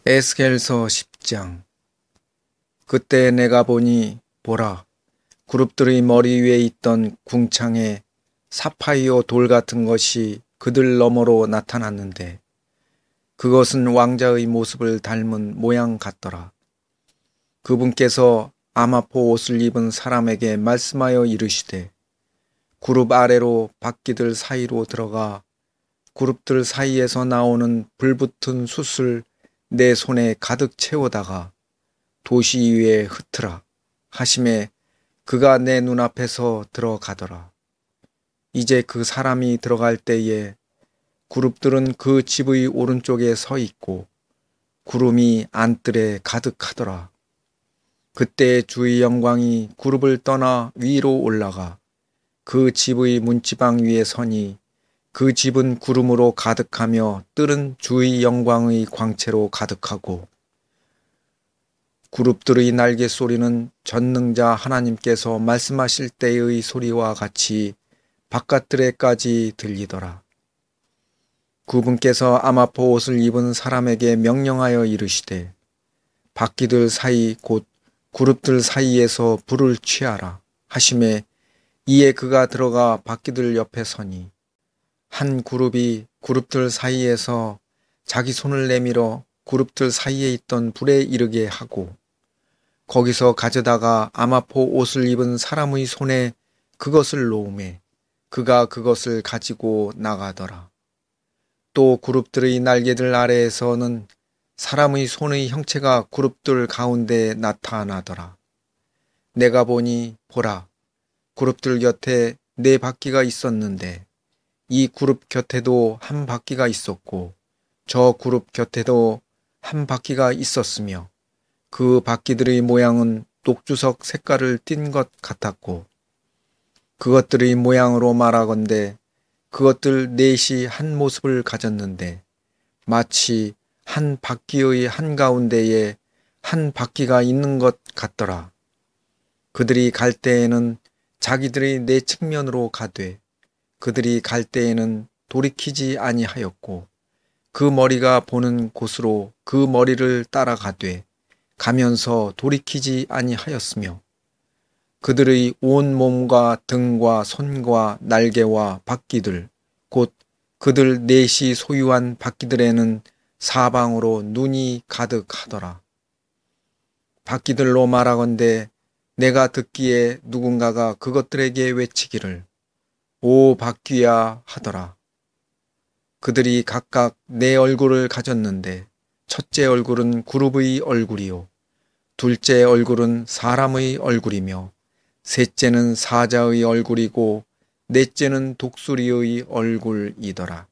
에스겔서 10장. 그때 내가 보니 보라, 그룹들의 머리 위에 있던 궁창에 사파이어 돌 같은 것이 그들 너머로 나타났는데 그것은 왕자의 모습을 닮은 모양 같더라. 그분께서 아마포 옷을 입은 사람에게 말씀하여 이르시되 그룹 아래로 바퀴들 사이로 들어가 그룹들 사이에서 나오는 불붙은 숯을 내 손에 가득 채우다가 도시 위에 흩으라 하심에 그가 내 눈앞에서 들어가더라. 이제 그 사람이 들어갈 때에 그룹들은 그 집의 오른쪽에 서 있고 구름이 안뜰에 가득하더라. 그때 주의 영광이 그룹을 떠나 위로 올라가 그 집의 문지방 위에 서니 그 집은 구름으로 가득하며 뜰은 주의 영광의 광채로 가득하고 그룹들의 날개 소리는 전능자 하나님께서 말씀하실 때의 소리와 같이 바깥들에까지 들리더라. 그분께서 아마포 옷을 입은 사람에게 명령하여 이르시되 바퀴들 사이 곧 그룹들 사이에서 불을 취하라 하심에 이에 그가 들어가 바퀴들 옆에 서니 한 그룹이 그룹들 사이에서 자기 손을 내밀어 그룹들 사이에 있던 불에 이르게 하고 거기서 가져다가 아마포 옷을 입은 사람의 손에 그것을 놓으매 그가 그것을 가지고 나가더라. 또 그룹들의 날개들 아래에서는 사람의 손의 형체가 그룹들 가운데 나타나더라. 내가 보니 보라, 그룹들 곁에 네 바퀴가 있었는데 이 그룹 곁에도 한 바퀴가 있었고 저 그룹 곁에도 한 바퀴가 있었으며 그 바퀴들의 모양은 녹주석 색깔을 띤 것 같았고 그것들의 모양으로 말하건대 그것들 넷이 한 모습을 가졌는데 마치 한 바퀴의 한가운데에 한 바퀴가 있는 것 같더라. 그들이 갈 때에는 자기들의 네 측면으로 가되 그들이 갈 때에는 돌이키지 아니하였고 그 머리가 보는 곳으로 그 머리를 따라가되 가면서 돌이키지 아니하였으며 그들의 온 몸과 등과 손과 날개와 바퀴들 곧 그들 넷이 소유한 바퀴들에는 사방으로 눈이 가득하더라. 바퀴들로 말하건대 내가 듣기에 누군가가 그것들에게 외치기를 오 바퀴야 하더라. 그들이 각각 네 얼굴을 가졌는데 첫째 얼굴은 그룹의 얼굴이요 둘째 얼굴은 사람의 얼굴이며 셋째는 사자의 얼굴이고 넷째는 독수리의 얼굴이더라.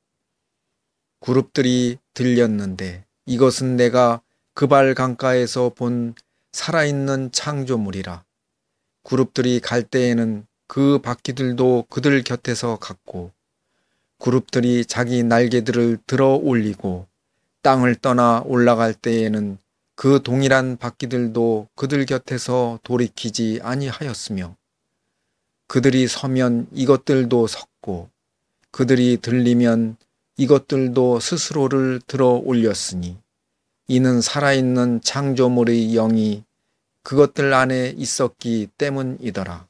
그룹들이 들렸는데 이것은 내가 그발 강가에서 본 살아있는 창조물이라. 그룹들이 갈 때에는 그 바퀴들도 그들 곁에서 갔고 그룹들이 자기 날개들을 들어 올리고 땅을 떠나 올라갈 때에는 그 동일한 바퀴들도 그들 곁에서 돌이키지 아니하였으며 그들이 서면 이것들도 섰고 그들이 들리면 이것들도 스스로를 들어 올렸으니 이는 살아있는 창조물의 영이 그것들 안에 있었기 때문이더라.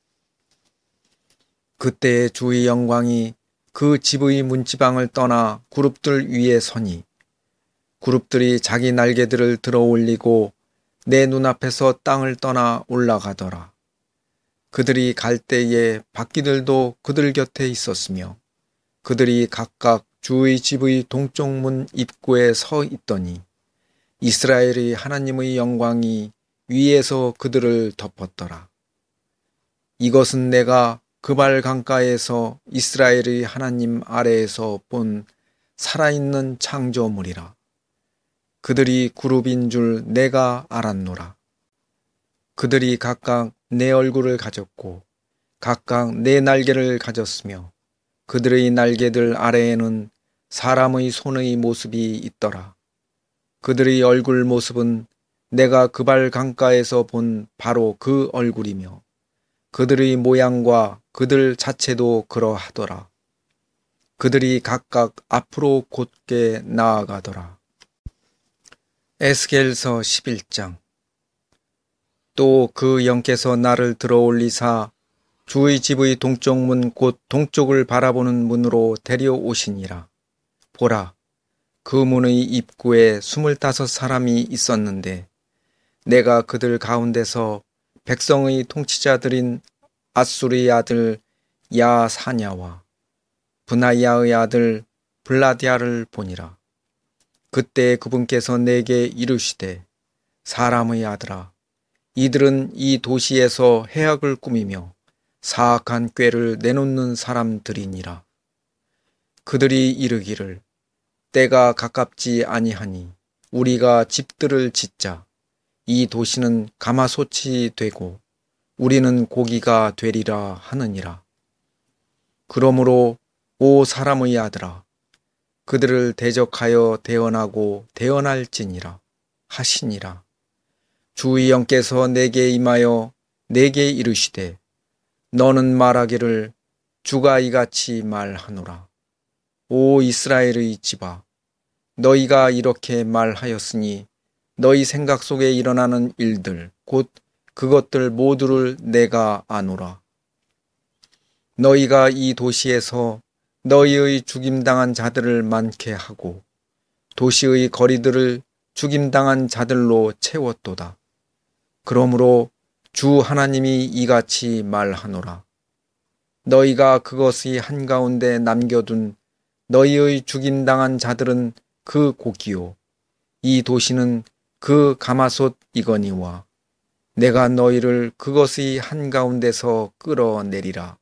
그때의 주의 영광이 그 집의 문지방을 떠나 그룹들 위에 서니 그룹들이 자기 날개들을 들어 올리고 내 눈앞에서 땅을 떠나 올라가더라. 그들이 갈 때에 바퀴들도 그들 곁에 있었으며 그들이 각각 주의 집의 동쪽 문 입구에 서 있더니 이스라엘의 하나님의 영광이 위에서 그들을 덮었더라. 이것은 내가 그발 강가에서 이스라엘의 하나님 아래에서 본 살아있는 창조물이라. 그들이 그룹인 줄 내가 알았노라. 그들이 각각 네 얼굴을 가졌고 각각 네 날개를 가졌으며 그들의 날개들 아래에는 사람의 손의 모습이 있더라. 그들의 얼굴 모습은 내가 그발 강가에서 본 바로 그 얼굴이며 그들의 모양과 그들 자체도 그러하더라. 그들이 각각 앞으로 곧게 나아가더라. 에스겔서 11장. 또 그 영께서 나를 들어올리사 주의 집의 동쪽 문 곧 동쪽을 바라보는 문으로 데려오시니라. 보라, 그 문의 입구에 25사람이 있었는데 내가 그들 가운데서 백성의 통치자들인 아수르의 아들 야사냐와 브나야의 아들 블라디아를 보니라. 그때 그분께서 내게 이르시되 사람의 아들아, 이들은 이 도시에서 해악을 꾸미며 사악한 꾀를 내놓는 사람들이니라. 그들이 이르기를 때가 가깝지 아니하니 우리가 집들을 짓자. 이 도시는 가마솥이 되고 우리는 고기가 되리라 하느니라. 그러므로 오 사람의 아들아, 그들을 대적하여 대언하고 대언할지니라 하시니라. 주의 영께서 내게 임하여 내게 이르시되 너는 말하기를 주가 이같이 말하노라. 오 이스라엘의 집아, 너희가 이렇게 말하였으니 너희 생각 속에 일어나는 일들 곧 그것들 모두를 내가 아노라. 너희가 이 도시에서 너희의 죽임당한 자들을 많게 하고 도시의 거리들을 죽임당한 자들로 채웠도다. 그러므로 주 하나님이 이같이 말하노라. 너희가 그것의 한가운데 남겨둔 너희의 죽임당한 자들은 그 고기요, 이 도시는 그 가마솥이거니와 내가 너희를 그것의 한가운데서 끌어내리라.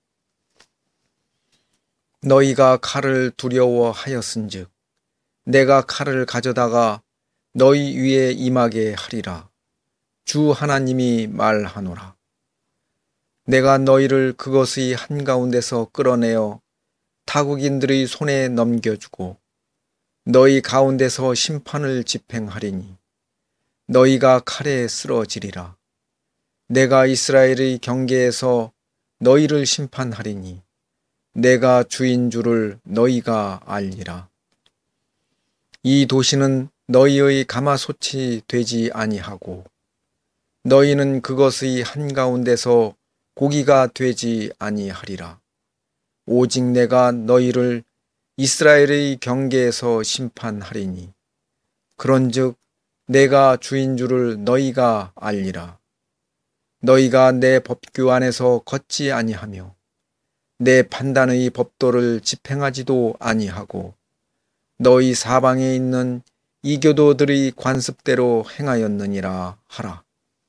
너희가 칼을 두려워하였은즉 내가 칼을 가져다가 너희 위에 임하게 하리라. 주 하나님이 말하노라. 내가 너희를 그것의 한가운데서 끌어내어 타국인들의 손에 넘겨주고 너희 가운데서 심판을 집행하리니 너희가 칼에 쓰러지리라. 내가 이스라엘의 경계에서 너희를 심판하리니 내가 주인 줄을 너희가 알리라. 이 도시는 너희의 가마솥이 되지 아니하고 너희는 그것의 한가운데서 고기가 되지 아니하리라. 오직 내가 너희를 이스라엘의 경계에서 심판하리니 그런즉 내가 주인 줄을 너희가 알리라. 너희가 내 법규 안에서 걷지 아니하며 내 판단의 법도를 집행하지도 아니하고 너희 사방에 있는 이교도들의 관습대로 행하였느니라 하라.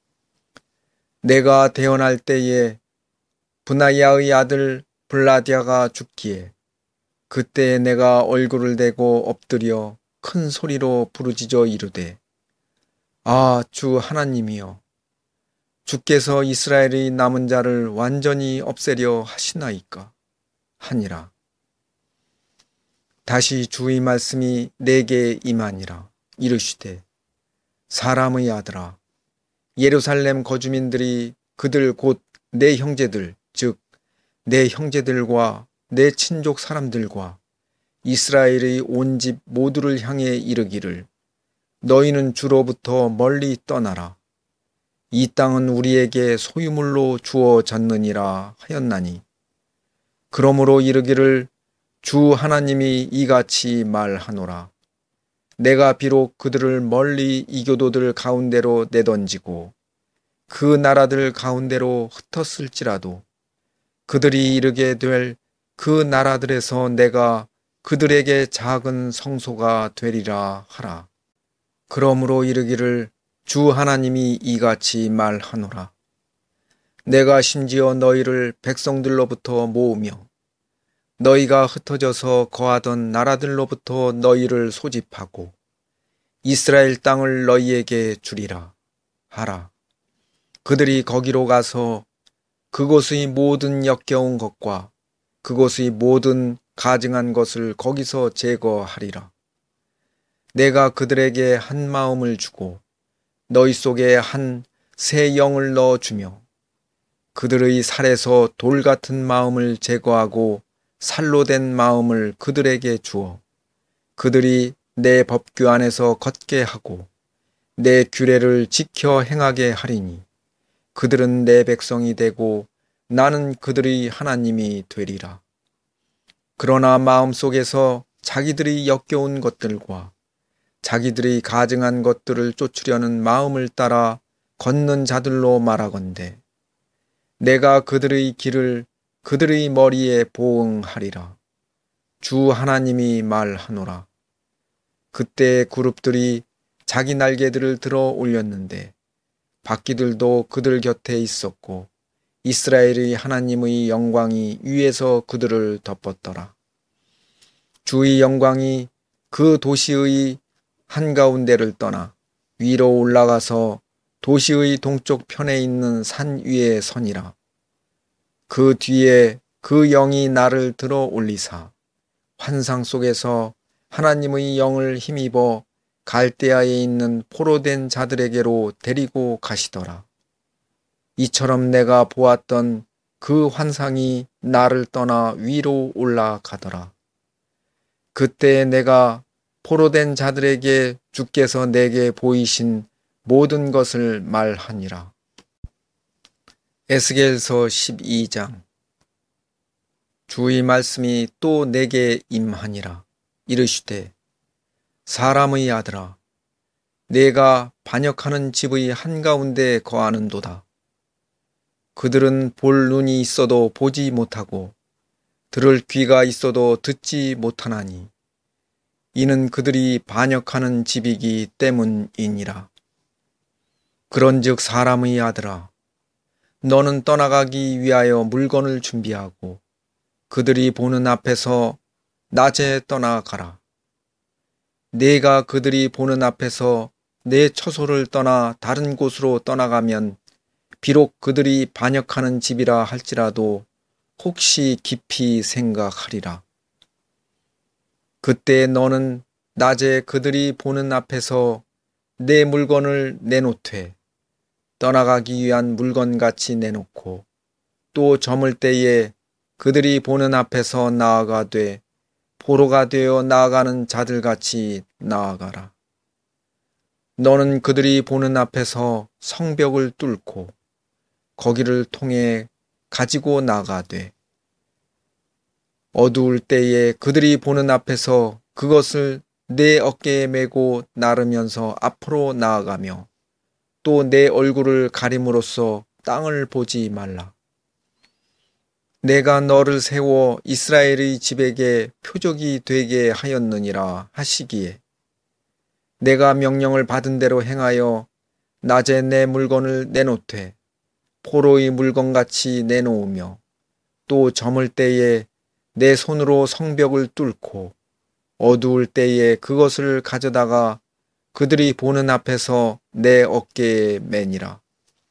내가 대언할 때에 브나야의 아들 블라디아가 죽기에 그때 내가 얼굴을 대고 엎드려 큰 소리로 부르짖어 이르되 아, 주 하나님이여, 주께서 이스라엘의 남은 자를 완전히 없애려 하시나이까 하니라. 다시 주의 말씀이 내게 임하니라. 이르시되 사람의 아들아, 예루살렘 거주민들이 그들 곧 내 형제들 즉 내 형제들과 내 친족 사람들과 이스라엘의 온 집 모두를 향해 이르기를 너희는 주로부터 멀리 떠나라. 이 땅은 우리에게 소유물로 주어졌느니라 하였나니 그러므로 이르기를 주 하나님이 이같이 말하노라. 내가 비록 그들을 멀리 이교도들 가운데로 내던지고 그 나라들 가운데로 흩었을지라도 그들이 이르게 될 그 나라들에서 내가 그들에게 작은 성소가 되리라 하라. 그러므로 이르기를 주 하나님이 이같이 말하노라. 내가 심지어 너희를 백성들로부터 모으며 너희가 흩어져서 거하던 나라들로부터 너희를 소집하고 이스라엘 땅을 너희에게 주리라 하라. 그들이 거기로 가서 그곳의 모든 역겨운 것과 그곳의 모든 가증한 것을 거기서 제거하리라. 내가 그들에게 한 마음을 주고 너희 속에 한 새 영을 넣어주며 그들의 살에서 돌 같은 마음을 제거하고 살로 된 마음을 그들에게 주어 그들이 내 법규 안에서 걷게 하고 내 규례를 지켜 행하게 하리니 그들은 내 백성이 되고 나는 그들의 하나님이 되리라. 그러나 마음속에서 자기들이 역겨운 것들과 자기들이 가증한 것들을 쫓으려는 마음을 따라 걷는 자들로 말하건대 내가 그들의 길을 그들의 머리에 보응하리라. 주 하나님이 말하노라. 그때 그룹들이 자기 날개들을 들어 올렸는데 바퀴들도 그들 곁에 있었고 이스라엘의 하나님의 영광이 위에서 그들을 덮었더라. 주의 영광이 그 도시의 한가운데를 떠나 위로 올라가서 도시의 동쪽 편에 있는 산 위에 서니라. 그 뒤에 그 영이 나를 들어 올리사 환상 속에서 하나님의 영을 힘입어 갈대아에 있는 포로된 자들에게로 데리고 가시더라. 이처럼 내가 보았던 그 환상이 나를 떠나 위로 올라가더라. 그때 내가 포로된 자들에게 주께서 내게 보이신 모든 것을 말하니라. 에스겔서 12장. 주의 말씀이 또 내게 임하니라. 이르시되 사람의 아들아, 내가 반역하는 집의 한가운데 거하는도다. 그들은 볼 눈이 있어도 보지 못하고 들을 귀가 있어도 듣지 못하나니 이는 그들이 반역하는 집이기 때문이니라. 그런즉 사람의 아들아, 너는 떠나가기 위하여 물건을 준비하고 그들이 보는 앞에서 낮에 떠나가라. 내가 그들이 보는 앞에서 내 처소를 떠나 다른 곳으로 떠나가면 비록 그들이 반역하는 집이라 할지라도 혹시 깊이 생각하리라. 그때 너는 낮에 그들이 보는 앞에서 내 물건을 내놓되 떠나가기 위한 물건같이 내놓고 또 저물 때에 그들이 보는 앞에서 나아가되 포로가 되어 나아가는 자들같이 나아가라. 너는 그들이 보는 앞에서 성벽을 뚫고 거기를 통해 가지고 나가되 어두울 때에 그들이 보는 앞에서 그것을 내 어깨에 메고 나르면서 앞으로 나아가며 또 내 얼굴을 가림으로써 땅을 보지 말라. 내가 너를 세워 이스라엘의 집에게 표적이 되게 하였느니라 하시기에 내가 명령을 받은 대로 행하여 낮에 내 물건을 내놓되 포로의 물건같이 내놓으며 또 저물 때에 내 손으로 성벽을 뚫고 어두울 때에 그것을 가져다가 그들이 보는 앞에서 내 어깨에 매니라.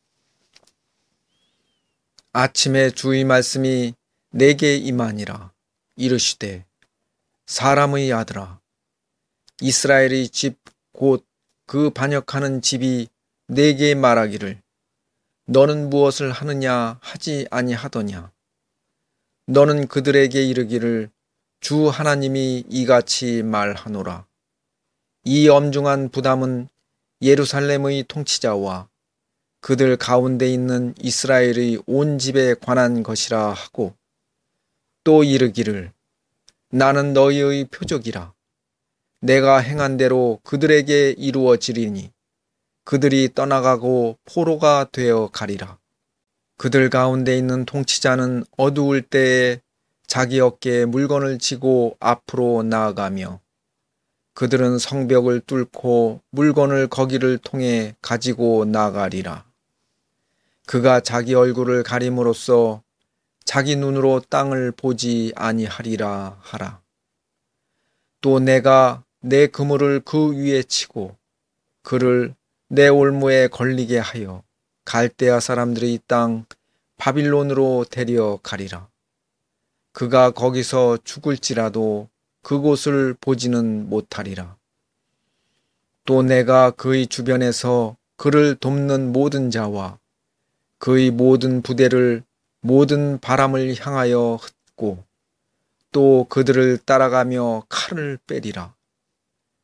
아침에 주의 말씀이 내게 임하니라. 이르시되 사람의 아들아, 이스라엘의 집 곧 그 반역하는 집이 내게 말하기를 너는 무엇을 하느냐 하지 아니하더냐. 너는 그들에게 이르기를 주 하나님이 이같이 말하노라. 이 엄중한 부담은 예루살렘의 통치자와 그들 가운데 있는 이스라엘의 온 집에 관한 것이라 하고 또 이르기를 나는 너희의 표적이라. 내가 행한 대로 그들에게 이루어지리니 그들이 떠나가고 포로가 되어 가리라. 그들 가운데 있는 통치자는 어두울 때에 자기 어깨에 물건을 지고 앞으로 나아가며 그들은 성벽을 뚫고 물건을 거기를 통해 가지고 나가리라. 그가 자기 얼굴을 가림으로써 자기 눈으로 땅을 보지 아니하리라 하라. 또 내가 내 그물을 그 위에 치고 그를 내 올무에 걸리게 하여 갈대아 사람들의 땅 바빌론으로 데려가리라. 그가 거기서 죽을지라도 그곳을 보지는 못하리라. 또 내가 그의 주변에서 그를 돕는 모든 자와 그의 모든 부대를 모든 바람을 향하여 흩고 또 그들을 따라가며 칼을 빼리라.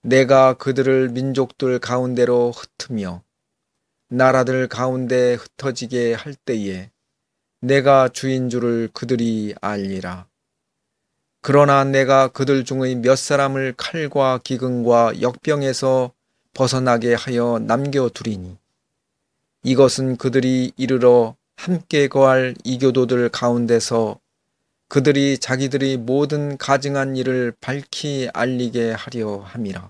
내가 그들을 민족들 가운데로 흩으며 나라들 가운데 흩어지게 할 때에 내가 주인 줄을 그들이 알리라. 그러나 내가 그들 중의 몇 사람을 칼과 기근과 역병에서 벗어나게 하여 남겨두리니 이것은 그들이 이르러 함께 거할 이교도들 가운데서 그들이 자기들이 모든 가증한 일을 밝히 알리게 하려 함이라.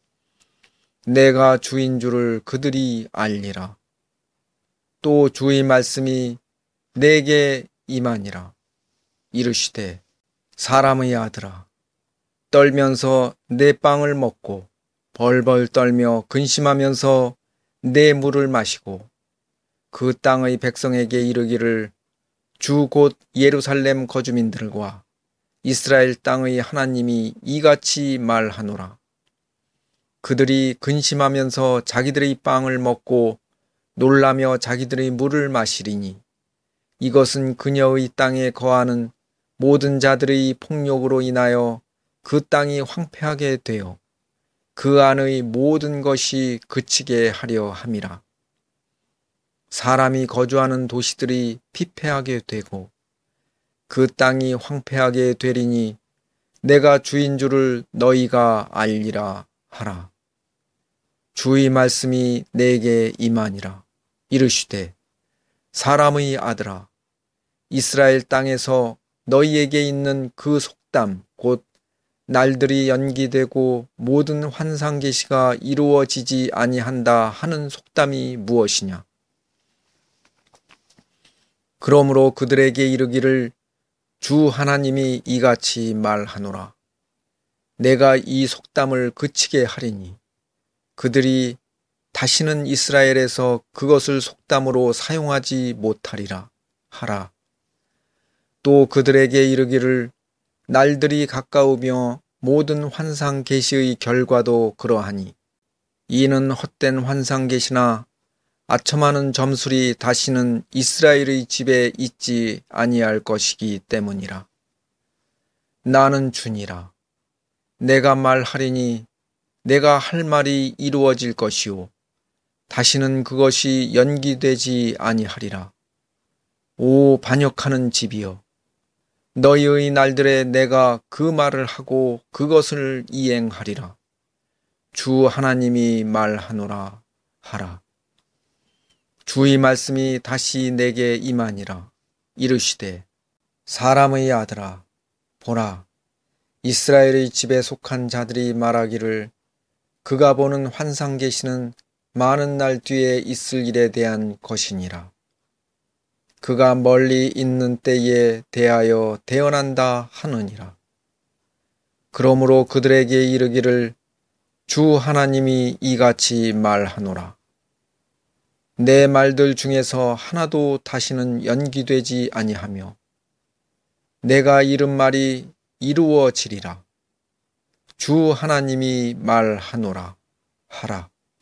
내가 주인 줄을 그들이 알리라. 또 주의 말씀이 내게 임하니라. 이르시되 사람의 아들아, 떨면서 내 빵을 먹고 벌벌 떨며 근심하면서 내 물을 마시고 그 땅의 백성에게 이르기를 주 곧 예루살렘 거주민들과 이스라엘 땅의 하나님이 이같이 말하노라. 그들이 근심하면서 자기들의 빵을 먹고 놀라며 자기들의 물을 마시리니 이것은 그녀의 땅에 거하는 모든 자들의 폭력으로 인하여 그 땅이 황폐하게 되어 그 안의 모든 것이 그치게 하려 함이라. 사람이 거주하는 도시들이 피폐하게 되고 그 땅이 황폐하게 되리니 내가 주인 줄을 너희가 알리라 하라. 주의 말씀이 내게 임하니라. 이르시되 사람의 아들아, 이스라엘 땅에서 너희에게 있는 그 속담 곧 날들이 연기되고 모든 환상 계시가 이루어지지 아니한다 하는 속담이 무엇이냐? 그러므로 그들에게 이르기를 주 하나님이 이같이 말하노라. 내가 이 속담을 그치게 하리니 그들이 다시는 이스라엘에서 그것을 속담으로 사용하지 못하리라 하라. 또 그들에게 이르기를 날들이 가까우며 모든 환상 계시의 결과도 그러하니 이는 헛된 환상 계시나 아첨하는 점술이 다시는 이스라엘의 집에 있지 아니할 것이기 때문이라. 나는 주니라. 내가 말하리니 내가 할 말이 이루어질 것이요 다시는 그것이 연기되지 아니하리라. 오 반역하는 집이여, 너희의 날들에 내가 그 말을 하고 그것을 이행하리라. 주 하나님이 말하노라 하라. 주의 말씀이 다시 내게 임하니라. 이르시되 사람의 아들아, 보라, 이스라엘의 집에 속한 자들이 말하기를 그가 보는 환상 계시는 많은 날 뒤에 있을 일에 대한 것이니라. 그가 멀리 있는 때에 대하여 대언한다 하느니라. 그러므로 그들에게 이르기를 주 하나님이 이같이 말하노라. 내 말들 중에서 하나도 다시는 연기되지 아니하며 내가 이른 말이 이루어지리라. 주 하나님이 말하노라 하라.